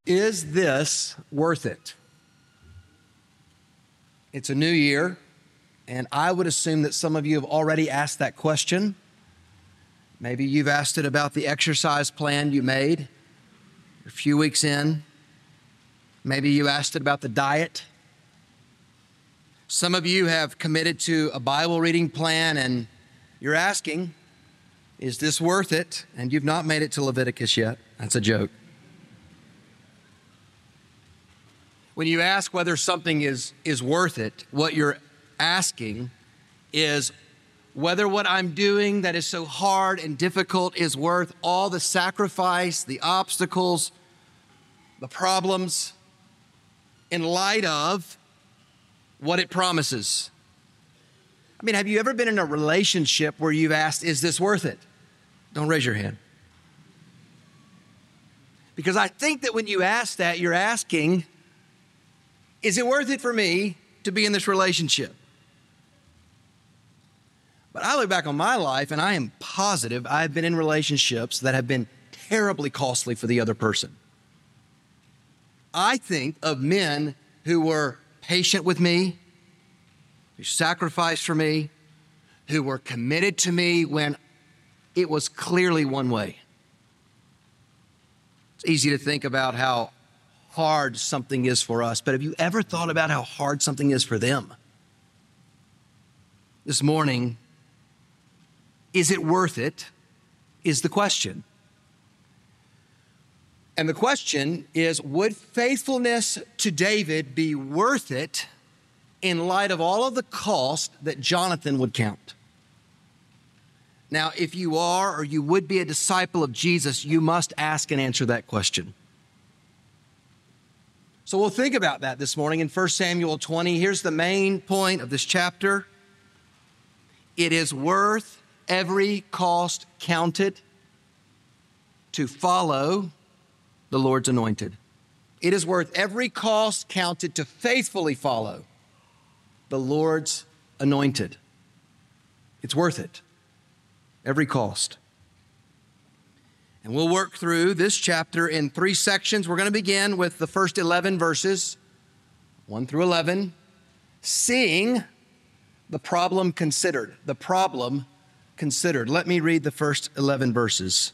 Is this worth it? It's a new year, and I would assume that some of you have already asked that question. Maybe you've asked it about the exercise plan you made. You're a few weeks in. Maybe you asked it about the diet. Some of you have committed to a Bible reading plan, and you're asking, is this worth it? And you've not made it to Leviticus yet. That's a joke. When you ask whether something is worth it, what you're asking is whether what I'm doing that is so hard and difficult is worth all the sacrifice, the obstacles, the problems, in light of what it promises. I mean, have you ever been in a relationship where you've asked, is this worth it? Don't raise your hand. Because I think that when you ask that, you're asking, is it worth it for me to be in this relationship? But I look back on my life and I am positive I've been in relationships that have been terribly costly for the other person. I think of men who were patient with me, who sacrificed for me, who were committed to me when it was clearly one way. It's easy to think about how hard something is for us, but have you ever thought about how hard something is for them? This morning, is it worth it, is the question. And the question is, would faithfulness to David be worth it in light of all of the cost that Jonathan would count? Now, if you are or you would be a disciple of Jesus, you must ask and answer that question. So we'll think about that this morning in 1 Samuel 20. Here's the main point of this chapter. It is worth every cost counted to follow the Lord's anointed. It is worth every cost counted to faithfully follow the Lord's anointed. It's worth it. Every cost. And we'll work through this chapter in 3 sections. We're going to begin with the first 11 verses, 1 through 11, seeing the problem considered. The problem considered. Let me read the first 11 verses.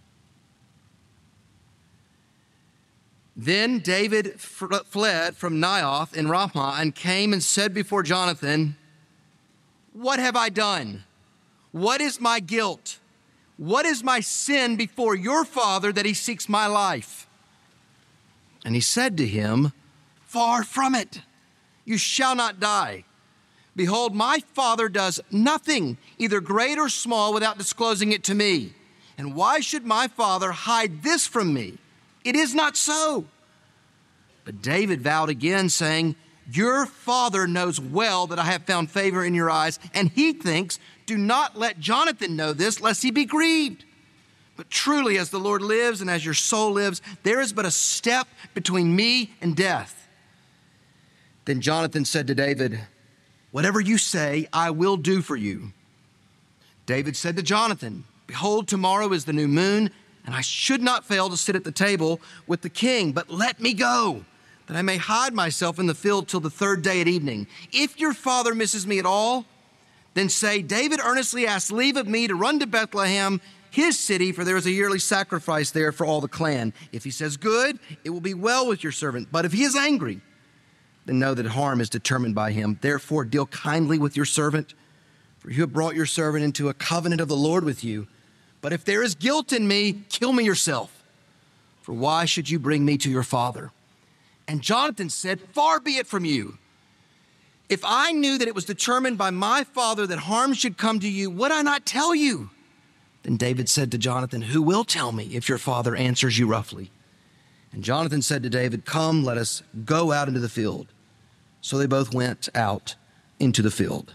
Then David fled from Naioth in Ramah and came and said before Jonathan, "What have I done? What is my guilt? What is my sin before your father that he seeks my life?" And he said to him, "Far from it. You shall not die. Behold, my father does nothing, either great or small, without disclosing it to me. And why should my father hide this from me? It is not so." But David vowed again, saying, "Your father knows well that I have found favor in your eyes, and he thinks, do not let Jonathan know this, lest he be grieved. But truly, as the Lord lives and as your soul lives, there is but a step between me and death." Then Jonathan said to David, "Whatever you say, I will do for you." David said to Jonathan, "Behold, tomorrow is the new moon, and I should not fail to sit at the table with the king, but let me go, that I may hide myself in the field till the 3rd day at evening. If your father misses me at all, then say, David earnestly asked leave of me to run to Bethlehem, his city, for there is a yearly sacrifice there for all the clan. If he says good, it will be well with your servant. But if he is angry, then know that harm is determined by him. Therefore, deal kindly with your servant, for you have brought your servant into a covenant of the Lord with you. But if there is guilt in me, kill me yourself. For why should you bring me to your father?" And Jonathan said, "Far be it from you. If I knew that it was determined by my father that harm should come to you, would I not tell you?" Then David said to Jonathan, "Who will tell me if your father answers you roughly?" And Jonathan said to David, "Come, let us go out into the field." So they both went out into the field.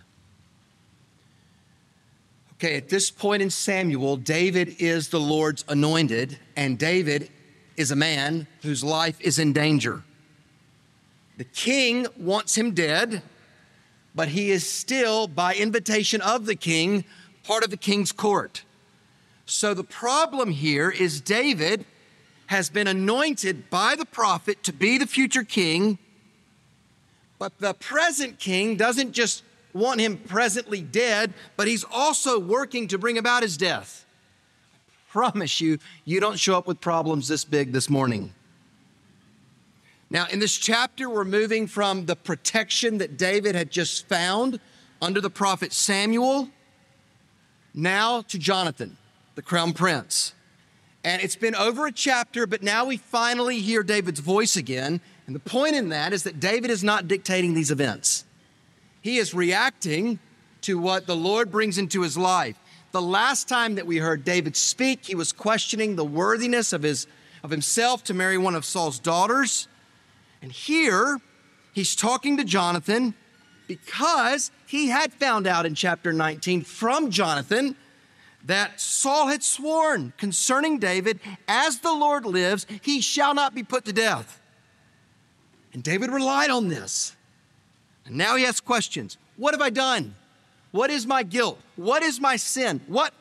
Okay, at this point in Samuel, David is the Lord's anointed, and David is a man whose life is in danger. The king wants him dead, but he is still, by invitation of the king, part of the king's court. So the problem here is David has been anointed by the prophet to be the future king, but the present king doesn't just want him presently dead, but he's also working to bring about his death. Promise you, you don't show up with problems this big this morning. Now, in this chapter, we're moving from the protection that David had just found under the prophet Samuel, now to Jonathan, the crown prince. And it's been over a chapter, but now we finally hear David's voice again. And the point in that is that David is not dictating these events. He is reacting to what the Lord brings into his life. The last time that we heard David speak, he was questioning the worthiness of himself to marry one of Saul's daughters. And here, he's talking to Jonathan because he had found out in chapter 19 from Jonathan that Saul had sworn concerning David, as the Lord lives, he shall not be put to death. And David relied on this. And now he asks questions. What have I done? What is my guilt? What is my sin? What?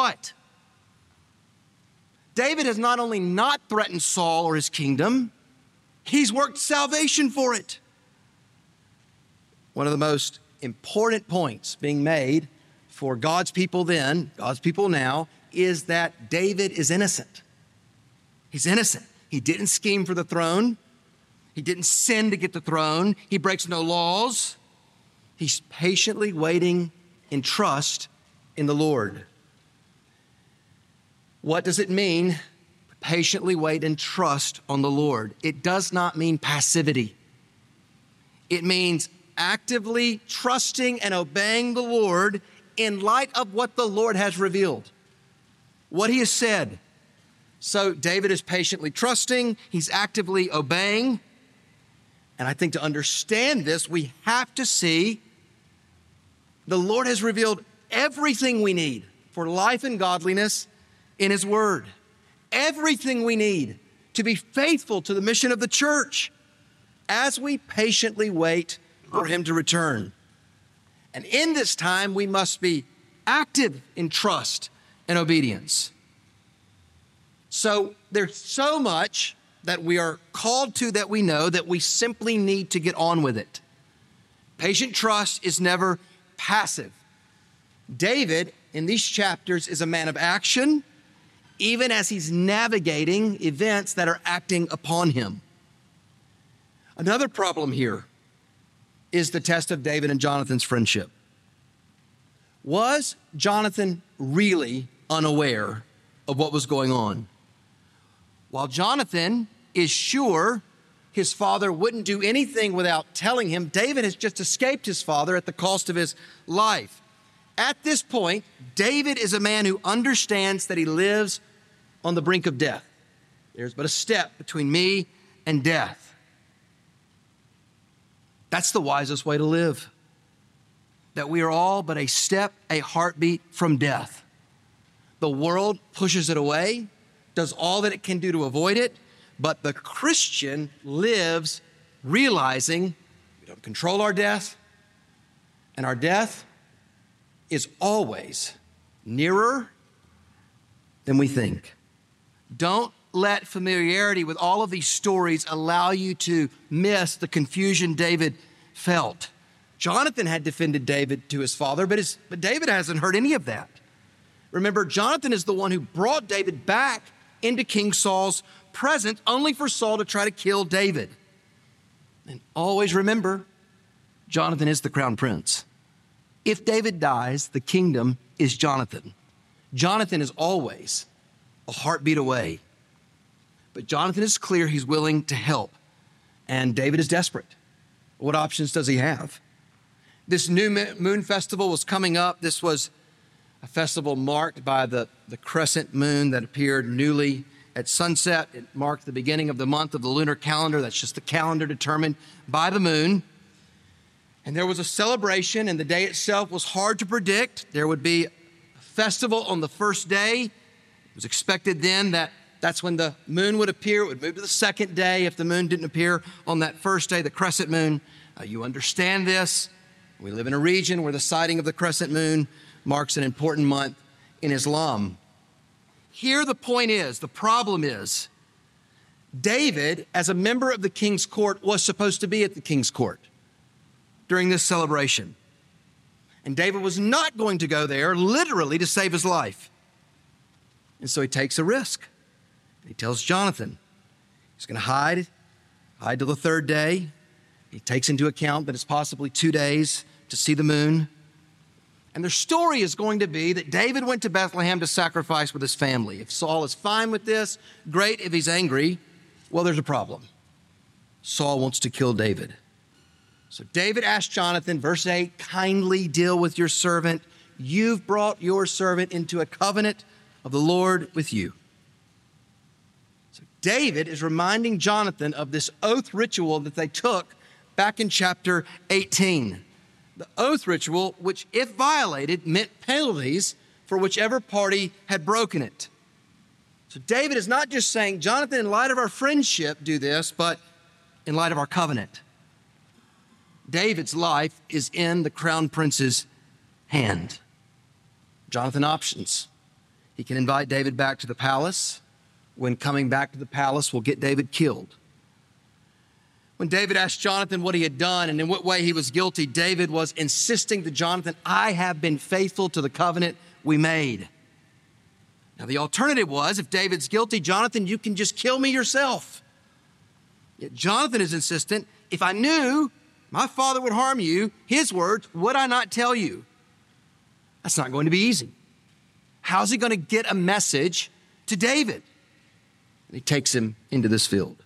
David has not only not threatened Saul or his kingdom, he's worked salvation for it. One of the most important points being made for God's people then, God's people now, is that David is innocent. He's innocent. He didn't scheme for the throne. He didn't sin to get the throne. He breaks no laws. He's patiently waiting in trust in the Lord. What does it mean? Patiently wait and trust on the Lord. It does not mean passivity. It means actively trusting and obeying the Lord in light of what the Lord has revealed, what he has said. So David is patiently trusting. He's actively obeying. And I think to understand this, we have to see the Lord has revealed everything we need for life and godliness in his word. Everything we need to be faithful to the mission of the church as we patiently wait for him to return. And in this time, we must be active in trust and obedience. So there's so much that we are called to that we know that we simply need to get on with it. Patient trust is never passive. David, in these chapters, is a man of action, even as he's navigating events that are acting upon him. Another problem here is the test of David and Jonathan's friendship. Was Jonathan really unaware of what was going on? While Jonathan is sure his father wouldn't do anything without telling him, David has just escaped his father at the cost of his life. At this point, David is a man who understands that he lives on the brink of death. There's but a step between me and death. That's the wisest way to live. That we are all but a step, a heartbeat from death. The world pushes it away, does all that it can do to avoid it, but the Christian lives realizing we don't control our death, and our death is always nearer than we think. Don't let familiarity with all of these stories allow you to miss the confusion David felt. Jonathan had defended David to his father, but David hasn't heard any of that. Remember, Jonathan is the one who brought David back into King Saul's presence, only for Saul to try to kill David. And always remember, Jonathan is the crown prince. If David dies, the kingdom is Jonathan. Jonathan is always a heartbeat away. But Jonathan is clear he's willing to help, and David is desperate. What options does he have? This new moon festival was coming up. This was a festival marked by the crescent moon that appeared newly at sunset. It marked the beginning of the month of the lunar calendar. That's just the calendar determined by the moon. And there was a celebration, and the day itself was hard to predict. There would be a festival on the first day. It was expected then that that's when the moon would appear. It would move to the second day if the moon didn't appear on that first day, the crescent moon. You understand this. We live in a region where the sighting of the crescent moon marks an important month in Islam. Here the point is, the problem is, David, as a member of the king's court, was supposed to be at the king's court during this celebration. And David was not going to go there literally to save his life. And so he takes a risk. He tells Jonathan he's going to hide till the third day. He takes into account that it's possibly 2 days to see the moon. And their story is going to be that David went to Bethlehem to sacrifice with his family. If Saul is fine with this, great. If he's angry, well, there's a problem. Saul wants to kill David. So David asked Jonathan, verse 8, kindly deal with your servant. You've brought your servant into a covenant of the Lord with you. So David is reminding Jonathan of this oath ritual that they took back in chapter 18. The oath ritual, which if violated, meant penalties for whichever party had broken it. So David is not just saying, Jonathan, in light of our friendship, do this, but in light of our covenant. David's life is in the crown prince's hand. Jonathan options. He can invite David back to the palace. When coming back to the palace will get David killed. When David asked Jonathan what he had done and in what way he was guilty, David was insisting to Jonathan, I have been faithful to the covenant we made. Now, the alternative was, if David's guilty, Jonathan, you can just kill me yourself. Yet Jonathan is insistent, if I knew my father would harm you, his words, would I not tell you? That's not going to be easy. How's he going to get a message to David? And he takes him into this field.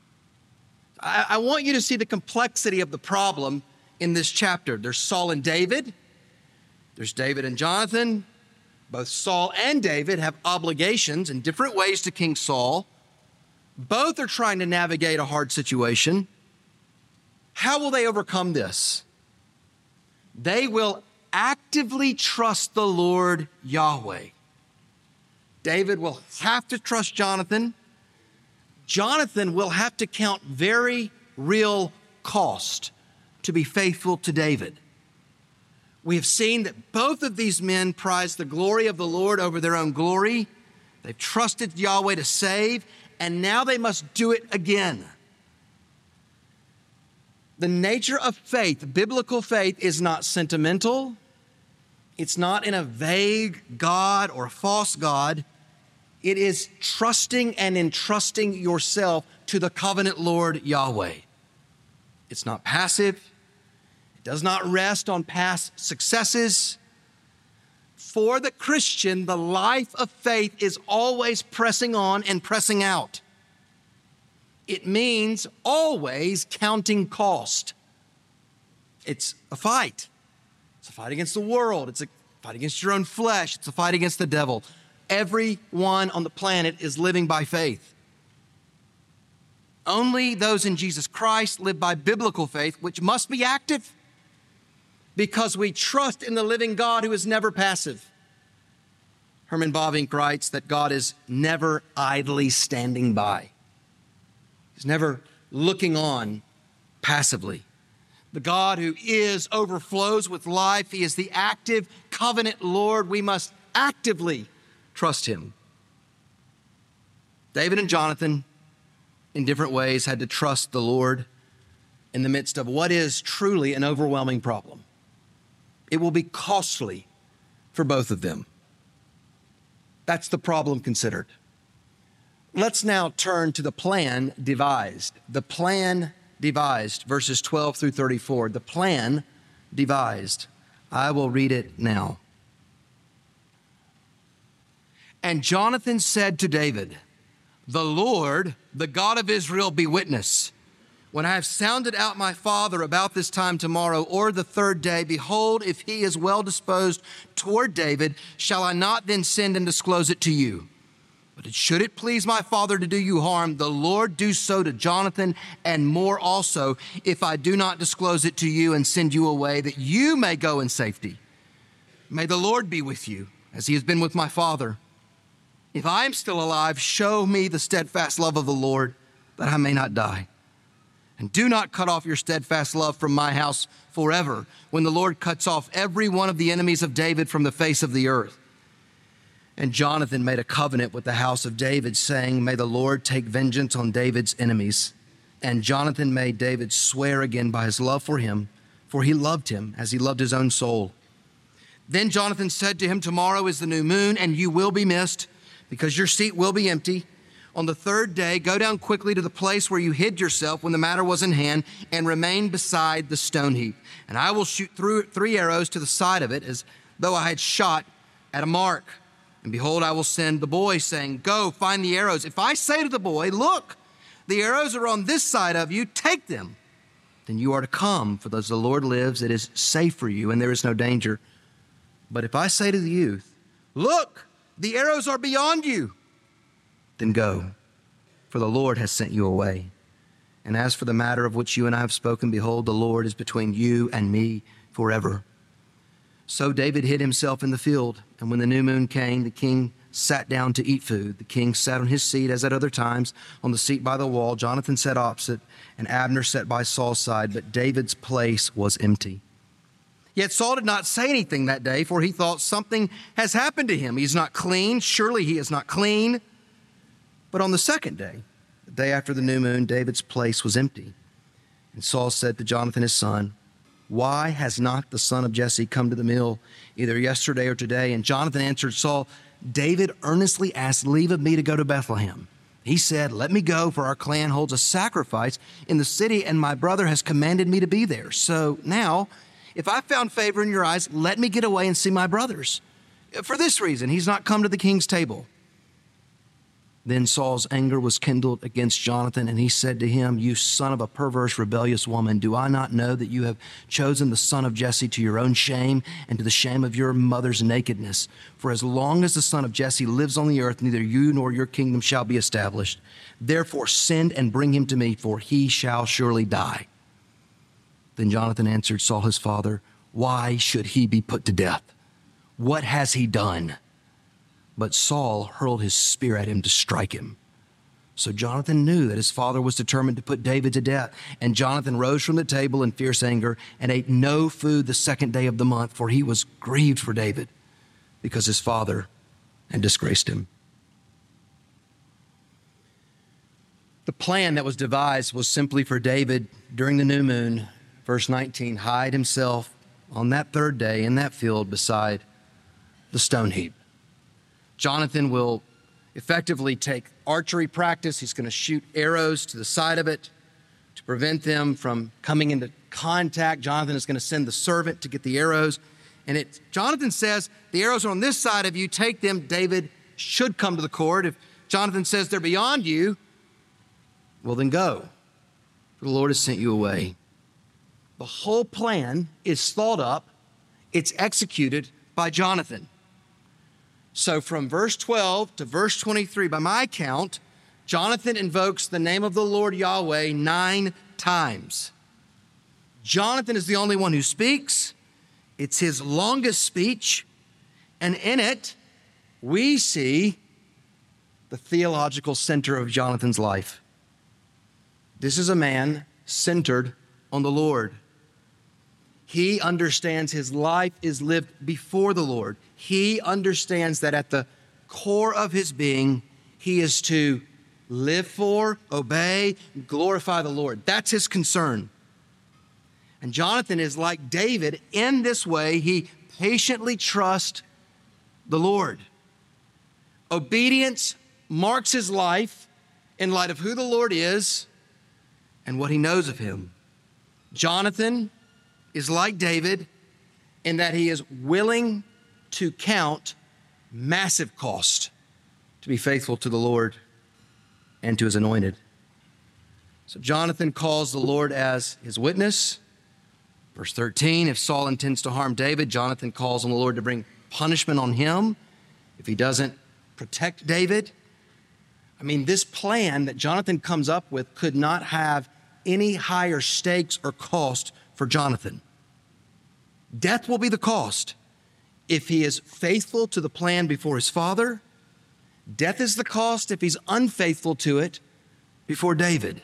I want you to see the complexity of the problem in this chapter. There's Saul and David. There's David and Jonathan. Both Saul and David have obligations in different ways to King Saul. Both are trying to navigate a hard situation. How will they overcome this? They will actively trust the Lord Yahweh. David will have to trust Jonathan. Jonathan will have to count very real cost to be faithful to David. We have seen that both of these men prize the glory of the Lord over their own glory. They've trusted Yahweh to save, and now they must do it again. The nature of faith, biblical faith, is not sentimental. It's not in a vague God or a false God. It is trusting and entrusting yourself to the covenant Lord Yahweh. It's not passive. It does not rest on past successes. For the Christian, the life of faith is always pressing on and pressing out. It means always counting cost. It's a fight. It's a fight against the world. It's a fight against your own flesh. It's a fight against the devil. Everyone on the planet is living by faith. Only those in Jesus Christ live by biblical faith, which must be active because we trust in the living God who is never passive. Herman Bavinck writes that God is never idly standing by. He's never looking on passively. The God who is overflows with life. He is the active covenant Lord. We must actively trust him. David and Jonathan, in different ways, had to trust the Lord in the midst of what is truly an overwhelming problem. It will be costly for both of them. That's the problem considered. Let's now turn to the plan devised. The plan devised, verses 12 through 34. The plan devised. I will read it now. And Jonathan said to David, the Lord, the God of Israel, be witness. When I have sounded out my father about this time tomorrow or the third day, behold, if he is well disposed toward David, shall I not then send and disclose it to you? But should it please my father to do you harm, the Lord do so to Jonathan and more also, if I do not disclose it to you and send you away, that you may go in safety. May the Lord be with you, as he has been with my father. If I am still alive, show me the steadfast love of the Lord, that I may not die. And do not cut off your steadfast love from my house forever, when the Lord cuts off every one of the enemies of David from the face of the earth. And Jonathan made a covenant with the house of David, saying, "May the Lord take vengeance on David's enemies." And Jonathan made David swear again by his love for him, for he loved him as he loved his own soul. Then Jonathan said to him, "Tomorrow is the new moon, and you will be missed, because your seat will be empty. On the third day, go down quickly to the place where you hid yourself when the matter was in hand, and remain beside the stone heap. And I will shoot through 3 arrows to the side of it, as though I had shot at a mark. And behold, I will send the boy, saying, 'Go, find the arrows.' If I say to the boy, 'Look, the arrows are on this side of you, take them,' then you are to come, for as the Lord lives, it is safe for you, and there is no danger. But if I say to the youth, 'Look, the arrows are beyond you,' then go, for the Lord has sent you away. And as for the matter of which you and I have spoken, behold, the Lord is between you and me forever." So David hid himself in the field, and when the new moon came, the king sat down to eat food. The king sat on his seat, as at other times, on the seat by the wall. Jonathan sat opposite, and Abner sat by Saul's side, but David's place was empty. Yet Saul did not say anything that day, for he thought, "Something has happened to him. He's not clean. Surely he is not clean." But on the second day, the day after the new moon, David's place was empty. And Saul said to Jonathan his son, "Why has not the son of Jesse come to the mill, either yesterday or today?" And Jonathan answered Saul, "David earnestly asked leave of me to go to Bethlehem. He said, 'Let me go, for our clan holds a sacrifice in the city, and my brother has commanded me to be there. So now, if I found favor in your eyes, let me get away and see my brothers. For this reason, he's not come to the king's table.' Then Saul's anger was kindled against Jonathan, and he said to him, 'You son of a perverse, rebellious woman, do I not know that you have chosen the son of Jesse to your own shame and to the shame of your mother's nakedness? For as long as the son of Jesse lives on the earth, neither you nor your kingdom shall be established. Therefore send and bring him to me, for he shall surely die.' Then Jonathan answered Saul his father, 'Why should he be put to death? What has he done?' But Saul hurled his spear at him to strike him. So Jonathan knew that his father was determined to put David to death. And Jonathan rose from the table in fierce anger and ate no food the second day of the month, for he was grieved for David, because his father had disgraced him." The plan that was devised was simply for David during the new moon, verse 19, hide himself on that third day in that field beside the stone heap. Jonathan will effectively take archery practice. He's going to shoot arrows to the side of it to prevent them from coming into contact. Jonathan is going to send the servant to get the arrows. And Jonathan says, "The arrows are on this side of you, take them." David should come to the court. If Jonathan says they're beyond you, well, then go, for the Lord has sent you away. The whole plan is thought up. It's executed by Jonathan. So from verse 12 to verse 23, by my count, Jonathan invokes the name of the Lord Yahweh 9 times. Jonathan is the only one who speaks. It's his longest speech. And in it, we see the theological center of Jonathan's life. This is a man centered on the Lord. He understands his life is lived before the Lord. He understands that at the core of his being, he is to live for, obey, glorify the Lord. That's his concern. And Jonathan is like David in this way. He patiently trusts the Lord. Obedience marks his life in light of who the Lord is and what he knows of him. Jonathan is like David in that he is willing to count massive cost to be faithful to the Lord and to his anointed. So Jonathan calls the Lord as his witness. Verse 13, if Saul intends to harm David, Jonathan calls on the Lord to bring punishment on him if he doesn't protect David. I mean, this plan that Jonathan comes up with could not have any higher stakes or cost for Jonathan. Death will be the cost if he is faithful to the plan before his father. Death is the cost if he's unfaithful to it before David.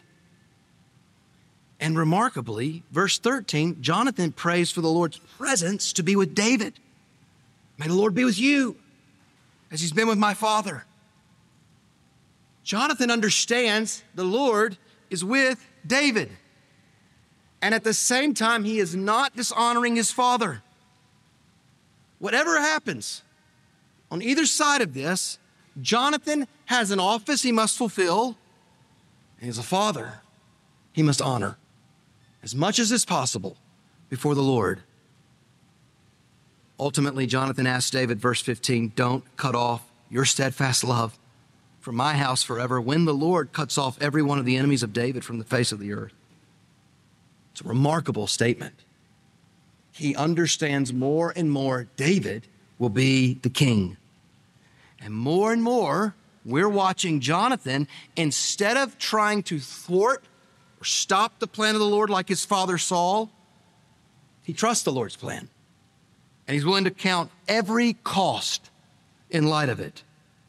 And remarkably, verse 13, Jonathan prays for the Lord's presence to be with David. May the Lord be with you. as he's been with my father. Jonathan understands the Lord is with David. And at the same time, he is not dishonoring his father. Whatever happens on either side of this, Jonathan has an office he must fulfill, and as a father, he must honor as much as is possible before the Lord. Ultimately, Jonathan asked David, verse 15, don't cut off your steadfast love from my house forever when the Lord cuts off every one of the enemies of David from the face of the earth. It's a remarkable statement. He understands more and more David will be the king. And more, we're watching Jonathan, instead of trying to thwart or stop the plan of the Lord like his father Saul, he trusts the Lord's plan. And he's willing to count every cost in light of it.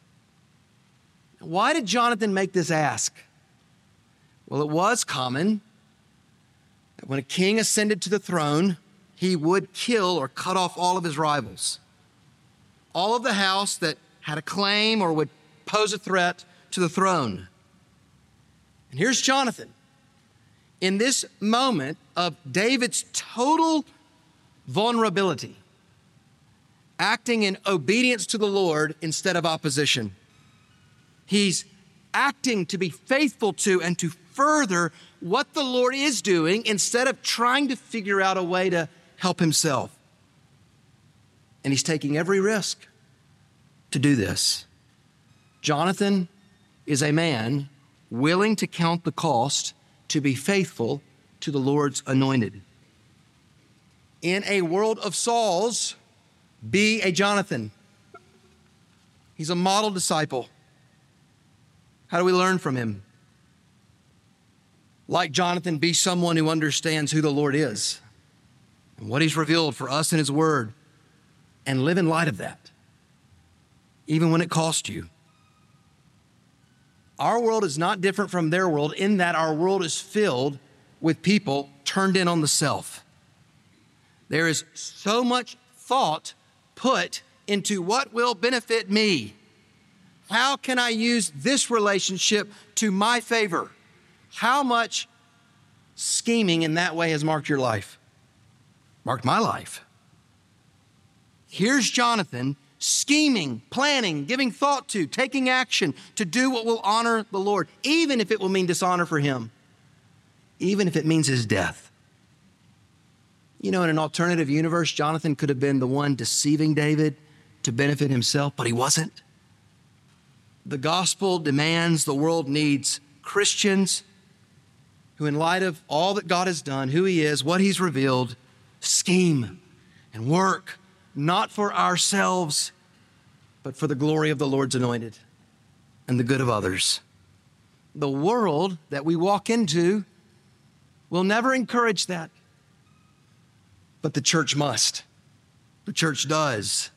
Why did Jonathan make this ask? Well, it was common that when a king ascended to the throne, he would kill or cut off all of his rivals. All of the house that had a claim or would pose a threat to the throne. And here's Jonathan. In this moment of David's total vulnerability, acting in obedience to the Lord instead of opposition. He's acting to be faithful to and to further what the Lord is doing instead of trying to figure out a way to help himself. And he's taking every risk to do this. Jonathan is a man willing to count the cost to be faithful to the Lord's anointed. In a world of Sauls, be a Jonathan. He's a model disciple. How do we learn from him? Like Jonathan, be someone who understands who the Lord is and what he's revealed for us in his word, and live in light of that, even when it costs you. Our world is not different from their world in that our world is filled with people turned in on the self. There is so much thought put into what will benefit me. How can I use this relationship to my favor? How much scheming in that way has marked your life? Marked my life. Here's Jonathan scheming, planning, giving thought to, taking action to do what will honor the Lord, even if it will mean dishonor for him, even if it means his death. You know, in an alternative universe, Jonathan could have been the one deceiving David to benefit himself, but he wasn't. The gospel demands, the world needs Christians who, in light of all that God has done, who he is, what he's revealed, scheme and work, not for ourselves, but for the glory of the Lord's anointed and the good of others. The world that we walk into will never encourage that. But the church must. The church does.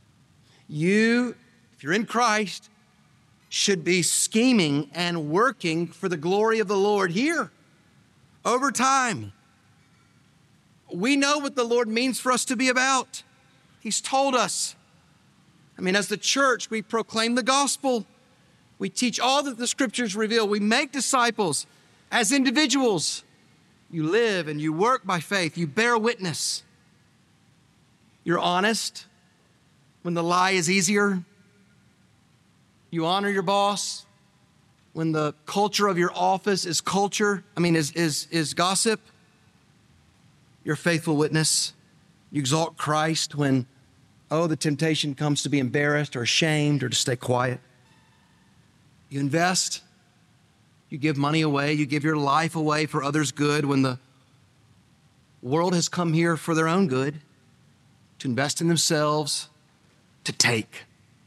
You, if you're in Christ, should be scheming and working for the glory of the Lord here over time. We know what the Lord means for us to be about. He's told us. I mean, as the church, we proclaim the gospel. We teach all that the scriptures reveal. We make disciples as individuals. You live and you work by faith. You bear witness. You're honest when the lie is easier. You honor your boss when the culture of your office is gossip. You're a faithful witness. You exalt Christ when, the temptation comes to be embarrassed or ashamed or to stay quiet. You invest. You give money away. You give your life away for others' good when the world has come here for their own good, to invest in themselves, to take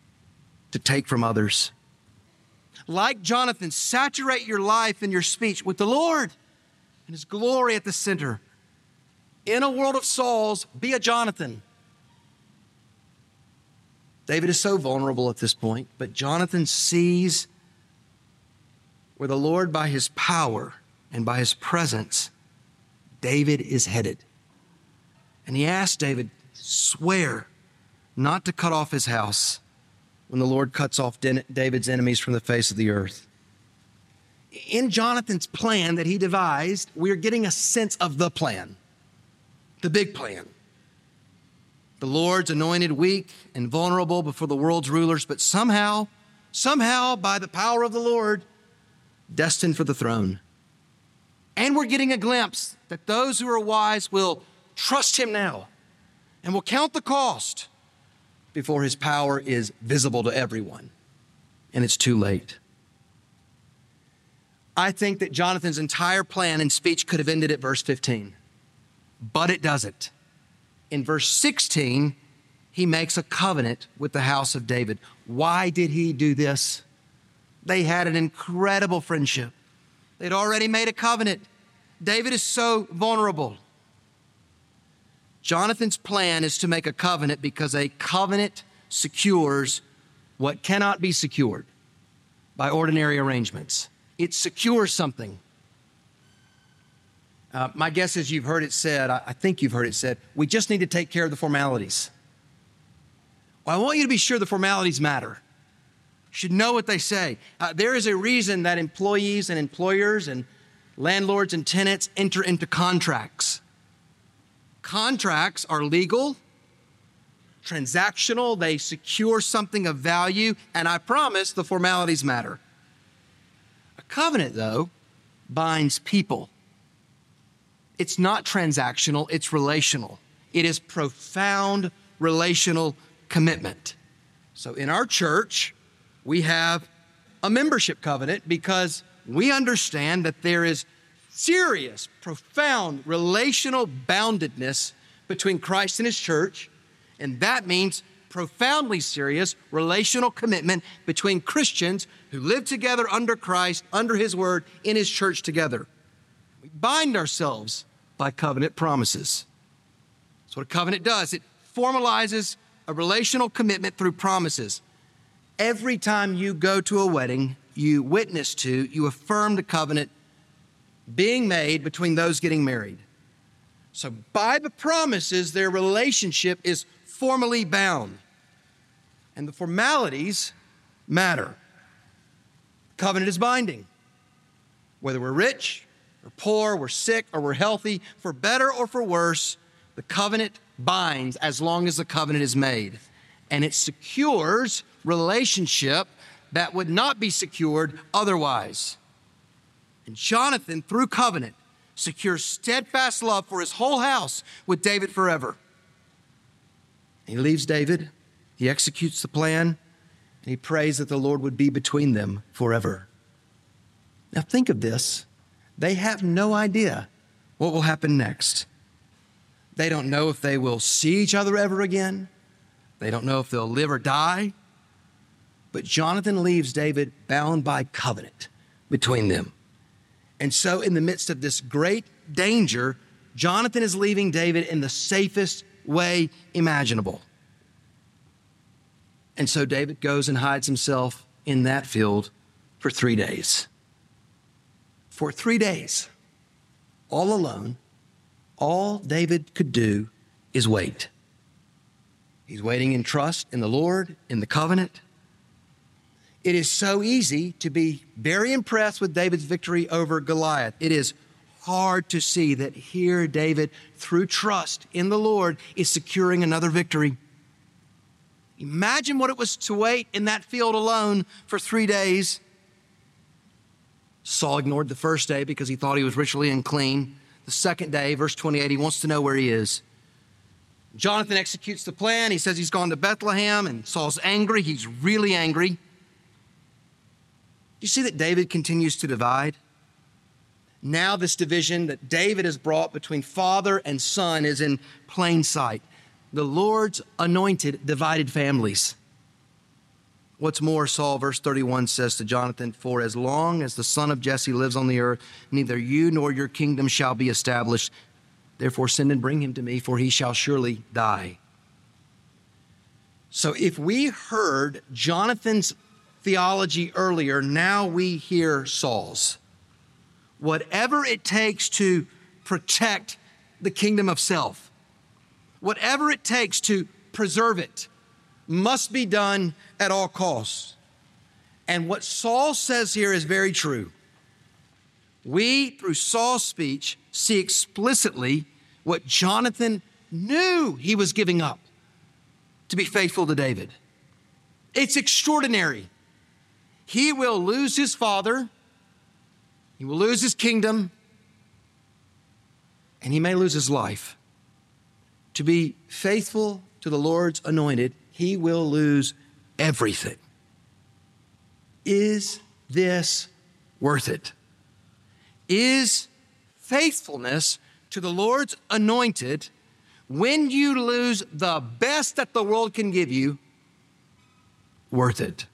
from others. Like Jonathan, saturate your life and your speech with the Lord and his glory at the center. In a world of Sauls, be a Jonathan. David is so vulnerable at this point, but Jonathan sees where the Lord, by his power and by his presence, David is headed. And he asks David, swear not to cut off his house when the Lord cuts off David's enemies from the face of the earth. In Jonathan's plan that he devised, we're getting a sense of the plan, the big plan. The Lord's anointed weak and vulnerable before the world's rulers, but somehow, by the power of the Lord, destined for the throne. And we're getting a glimpse that those who are wise will trust him now and will count the cost before his power is visible to everyone. And it's too late. I think that Jonathan's entire plan and speech could have ended at verse 15, but it doesn't. In verse 16, he makes a covenant with the house of David. Why did he do this? They had an incredible friendship. They'd already made a covenant. David is so vulnerable. Jonathan's plan is to make a covenant because a covenant secures what cannot be secured by ordinary arrangements. It secures something. My guess is you've heard it said, I think you've heard it said, we just need to take care of the formalities. Well, I want you to be sure the formalities matter. You should know what they say. There is a reason that employees and employers and landlords and tenants enter into contracts. Contracts are legal, transactional, they secure something of value, and I promise the formalities matter. A covenant, though, binds people. It's not transactional, it's relational. It is profound relational commitment. So in our church, we have a membership covenant because we understand that there is serious, profound relational boundedness between Christ and his church, and that means profoundly serious relational commitment between Christians who live together under Christ, under his word, in his church together. We bind ourselves by covenant promises. That's what a covenant does. It formalizes a relational commitment through promises. Every time you go to a wedding, you witness to, you affirm the covenant being made between those getting married. So by the promises, their relationship is formally bound. And the formalities matter. Covenant is binding. Whether we're rich or poor, we're sick or we're healthy, for better or for worse, the covenant binds as long as the covenant is made. And it secures relationship that would not be secured otherwise. And Jonathan, through covenant, secures steadfast love for his whole house with David forever. He leaves David, he executes the plan, and he prays that the Lord would be between them forever. Now think of this. They have no idea what will happen next. They don't know if they will see each other ever again. They don't know if they'll live or die. But Jonathan leaves David bound by covenant between them. And so in the midst of this great danger, Jonathan is leaving David in the safest way imaginable. And so David goes and hides himself in that field for 3 days. For 3 days, all alone, all David could do is wait. He's waiting in trust in the Lord, in the covenant. It is so easy to be very impressed with David's victory over Goliath. It is hard to see that here David, through trust in the Lord, is securing another victory. Imagine what it was to wait in that field alone for 3 days. Saul ignored the first day because he thought he was ritually unclean. The second day, verse 28, he wants to know where he is. Jonathan executes the plan. He says he's gone to Bethlehem, and Saul's angry. He's really angry. Do you see that David continues to divide? Now this division that David has brought between father and son is in plain sight. The Lord's anointed divided families. What's more, Saul, verse 31 says to Jonathan, "For as long as the son of Jesse lives on the earth, neither you nor your kingdom shall be established. Therefore send and bring him to me, for he shall surely die." So if we heard Jonathan's theology earlier, now we hear Saul's. Whatever it takes to protect the kingdom of self, whatever it takes to preserve it, must be done at all costs. And what Saul says here is very true. We, through Saul's speech, see explicitly what Jonathan knew he was giving up to be faithful to David. It's extraordinary. He will lose his father, he will lose his kingdom, and he may lose his life. To be faithful to the Lord's anointed, he will lose everything. Is this worth it? Is faithfulness to the Lord's anointed, when you lose the best that the world can give you, worth it?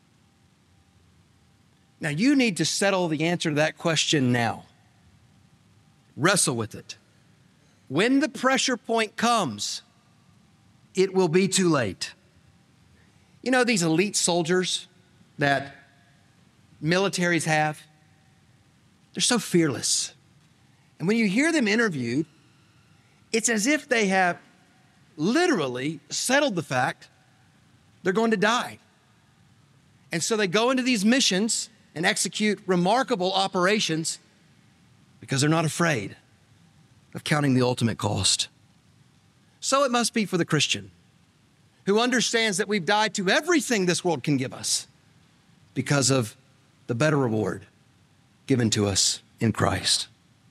Now, you need to settle the answer to that question now. Wrestle with it. When the pressure point comes, it will be too late. You know, these elite soldiers that militaries have, they're so fearless. And when you hear them interviewed, it's as if they have literally settled the fact they're going to die. And so they go into these missions and execute remarkable operations because they're not afraid of counting the ultimate cost. So it must be for the Christian who understands that we've died to everything this world can give us because of the better reward given to us in Christ.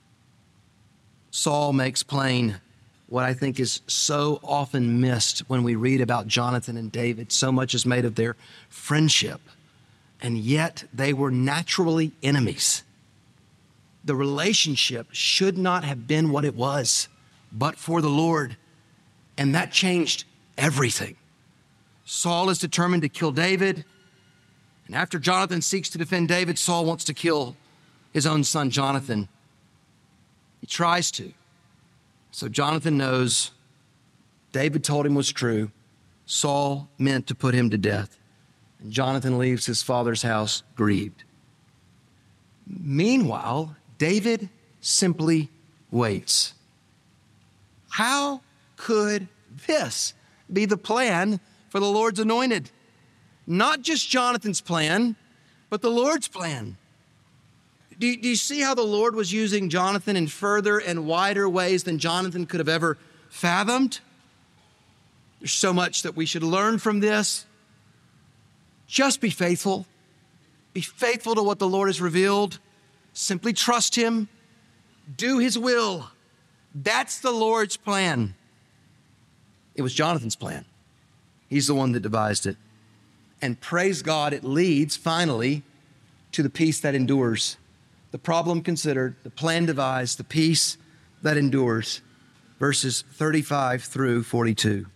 Saul makes plain what I think is so often missed when we read about Jonathan and David. So much is made of their friendship, and yet they were naturally enemies. The relationship should not have been what it was, but for the Lord, and that changed everything. Saul is determined to kill David, and after Jonathan seeks to defend David, Saul wants to kill his own son, Jonathan. He tries to. So Jonathan knows David told him was true. Saul meant to put him to death. And Jonathan leaves his father's house grieved. Meanwhile, David simply waits. How could this be the plan for the Lord's anointed? Not just Jonathan's plan, but the Lord's plan. Do you see how the Lord was using Jonathan in further and wider ways than Jonathan could have ever fathomed? There's so much that we should learn from this. Just be faithful. Be faithful to what the Lord has revealed. Simply trust him. Do his will. That's the Lord's plan. It was Jonathan's plan. He's the one that devised it. And praise God, it leads finally to the peace that endures. The problem considered, the plan devised, the peace that endures. Verses 35 through 42.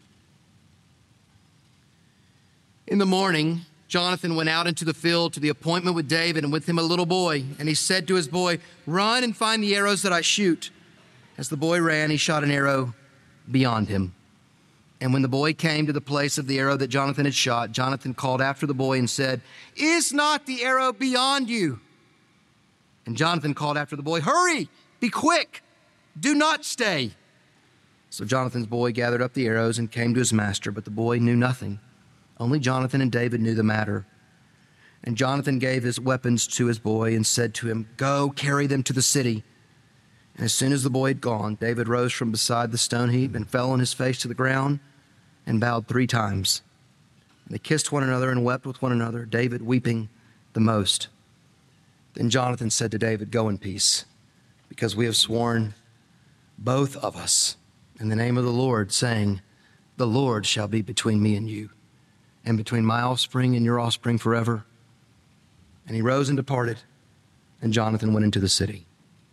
In the morning, Jonathan went out into the field to the appointment with David, and with him a little boy. And he said to his boy, "Run and find the arrows that I shoot." As the boy ran, he shot an arrow beyond him. And when the boy came to the place of the arrow that Jonathan had shot, Jonathan called after the boy and said, "Is not the arrow beyond you?" And Jonathan called after the boy, "Hurry, be quick, do not stay." So Jonathan's boy gathered up the arrows and came to his master, but the boy knew nothing. Only Jonathan and David knew the matter. And Jonathan gave his weapons to his boy and said to him, "Go, carry them to the city." And as soon as the boy had gone, David rose from beside the stone heap and fell on his face to the ground and bowed 3 times. And they kissed one another and wept with one another, David weeping the most. Then Jonathan said to David, "Go in peace, because we have sworn, both of us, in the name of the Lord, saying, 'The Lord shall be between me and you, and between my offspring and your offspring forever.'" And he rose and departed, and Jonathan went into the city.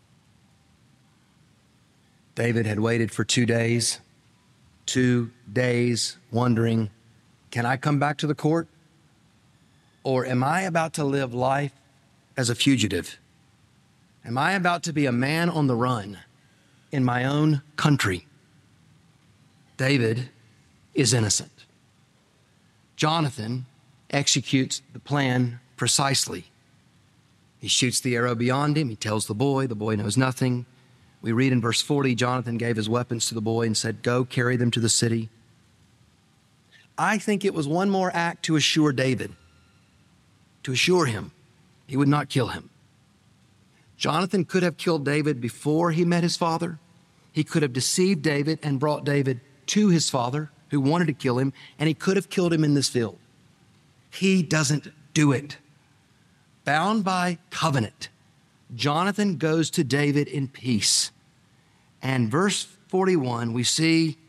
David had waited for 2 days, 2 days, wondering, can I come back to the court? Or am I about to live life as a fugitive? Am I about to be a man on the run in my own country? David is innocent. Jonathan executes the plan precisely. He shoots the arrow beyond him. He tells the boy knows nothing. We read in verse 40, Jonathan gave his weapons to the boy and said, "Go, carry them to the city." I think it was one more act to assure David, to assure him he would not kill him. Jonathan could have killed David before he met his father. He could have deceived David and brought David to his father, who wanted to kill him, and he could have killed him in this field. He doesn't do it. Bound by covenant, Jonathan goes to David in peace. And verse 41, we see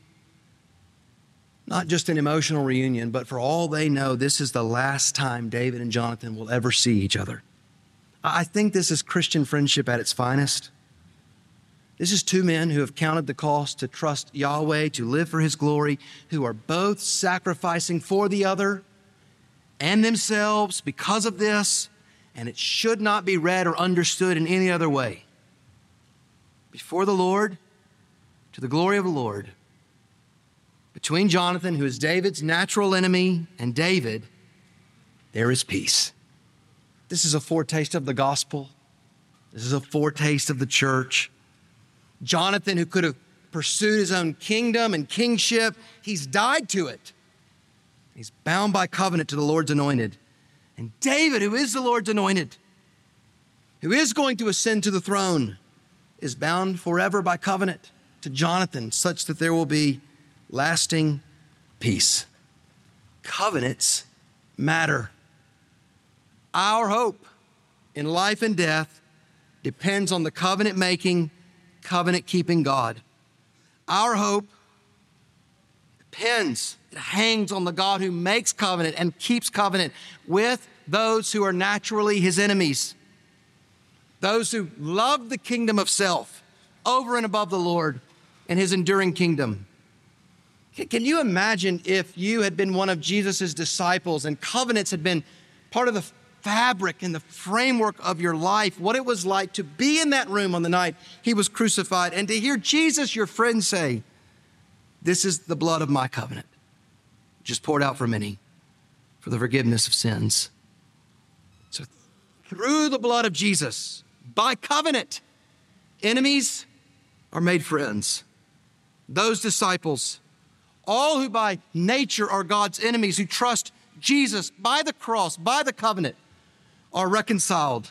not just an emotional reunion, but for all they know, this is the last time David and Jonathan will ever see each other. I think this is Christian friendship at its finest. This is two men who have counted the cost to trust Yahweh, to live for his glory, who are both sacrificing for the other and themselves because of this, and it should not be read or understood in any other way. Before the Lord, to the glory of the Lord, between Jonathan, who is David's natural enemy, and David, there is peace. This is a foretaste of the gospel. This is a foretaste of the church. Jonathan, who could have pursued his own kingdom and kingship, he's died to it. He's bound by covenant to the Lord's anointed. And David, who is the Lord's anointed, who is going to ascend to the throne, is bound forever by covenant to Jonathan, such that there will be lasting peace. Covenants matter. Our hope in life and death depends on the covenant-making, covenant-keeping God. Our hope depends, it hangs on the God who makes covenant and keeps covenant with those who are naturally his enemies, those who love the kingdom of self over and above the Lord and his enduring kingdom. Can you imagine if you had been one of Jesus' disciples and covenants had been part of the fabric and the framework of your life, what it was like to be in that room on the night he was crucified and to hear Jesus, your friend, say, "This is the blood of my covenant, just poured out for many for the forgiveness of sins." So through the blood of Jesus, by covenant, enemies are made friends. Those disciples, all who by nature are God's enemies, who trust Jesus by the cross, by the covenant, are reconciled.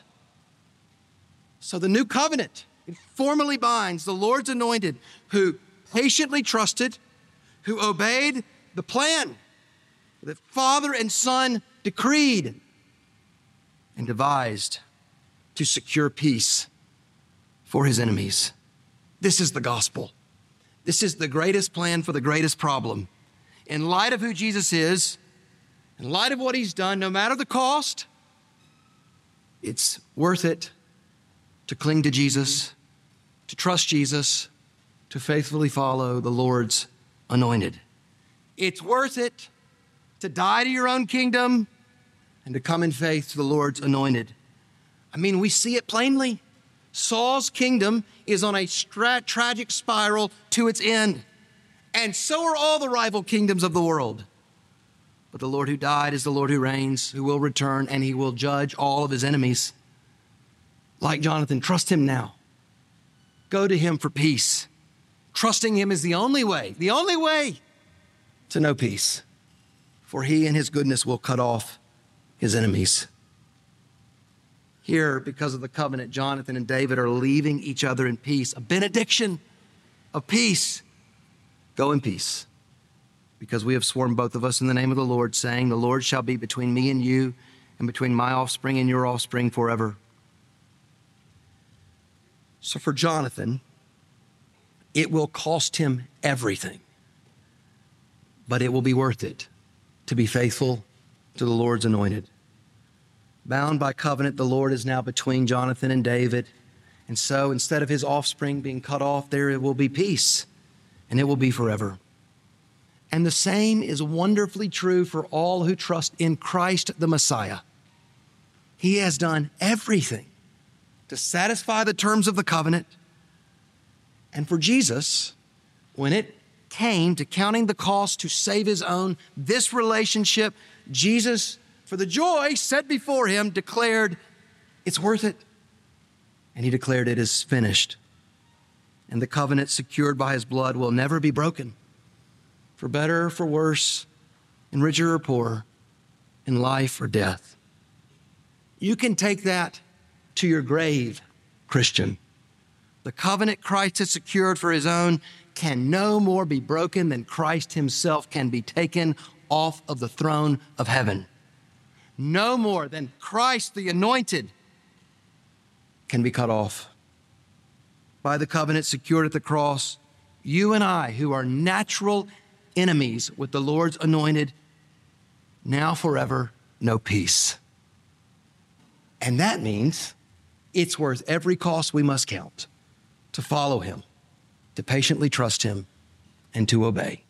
So the new covenant, it formally binds the Lord's anointed, who patiently trusted, who obeyed the plan that Father and Son decreed and devised to secure peace for his enemies. This is the gospel. This is the greatest plan for the greatest problem. In light of who Jesus is, in light of what he's done, no matter the cost, it's worth it to cling to Jesus, to trust Jesus, to faithfully follow the Lord's anointed. It's worth it to die to your own kingdom and to come in faith to the Lord's anointed. I mean, we see it plainly. Saul's kingdom is on a tragic spiral to its end. And so are all the rival kingdoms of the world. But the Lord who died is the Lord who reigns, who will return, and he will judge all of his enemies. Like Jonathan, trust him now. Go to him for peace. Trusting him is the only way to know peace. For he and his goodness will cut off his enemies. Here, because of the covenant, Jonathan and David are leaving each other in peace, a benediction of peace. Go in peace, because we have sworn, both of us, in the name of the Lord, saying, "The Lord shall be between me and you, and between my offspring and your offspring forever." So for Jonathan, it will cost him everything, but it will be worth it to be faithful to the Lord's anointed. Bound by covenant, the Lord is now between Jonathan and David. And so instead of his offspring being cut off, there will be peace, and it will be forever. And the same is wonderfully true for all who trust in Christ the Messiah. He has done everything to satisfy the terms of the covenant. And for Jesus, when it came to counting the cost to save his own, this relationship, Jesus, for the joy set before him, declared, "It's worth it." And he declared, "It is finished." And the covenant secured by his blood will never be broken. For better or for worse, in richer or poorer, in life or death. You can take that to your grave, Christian. The covenant Christ has secured for his own can no more be broken than Christ himself can be taken off of the throne of heaven. No more than Christ, the anointed, can be cut off. By the covenant secured at the cross, you and I, who are natural enemies with the Lord's anointed, now forever know peace. And that means it's worth every cost we must count to follow him, to patiently trust him, and to obey.